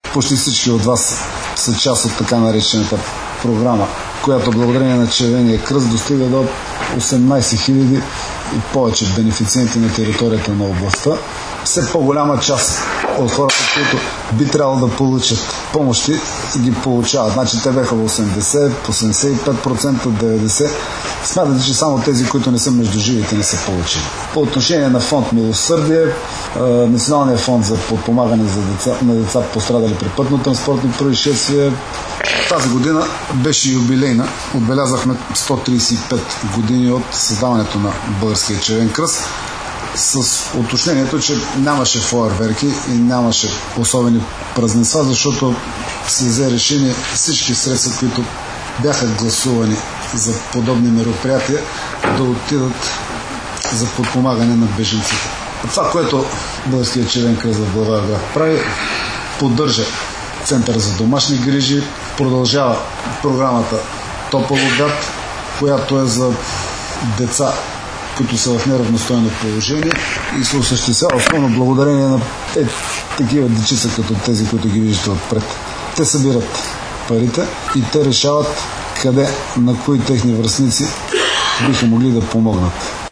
почти всички от вас са част от така наречената програма, която благодарение на Червения кръст достига до 18 000 и повече бенефициенти на територията на областта. Все по-голяма част от хората, които би трябвало да получат помощи, ги получават. Значи те бяха в 80, 85%, 90%. Смятате, че само тези, които не са между живите, не са получили. По отношение на фонд Милосърдие, Националния фонд за подпомагане на деца пострадали при пътно-транспортни происшествия, тази година беше юбилейна. Отбелязахме 135 години от създаването на Българския червен кръст, с уточнението, че нямаше фойерверки и нямаше особени празненства, защото се взе решение всички средства, които бяха гласувани за подобни мероприятия, да отидат за подпомагане на бежанците. Това, което Българския червен кръст в Благоевград прави, поддържа Център за домашни грижи, продължава програмата Тополовград, която е за деца, които са в неравностойно положение и се осъществява основно благодарение на такива дечица, като тези, които ги виждате отпред. Те събират парите и те решават къде, на кои техни връстници биха могли да помогнат.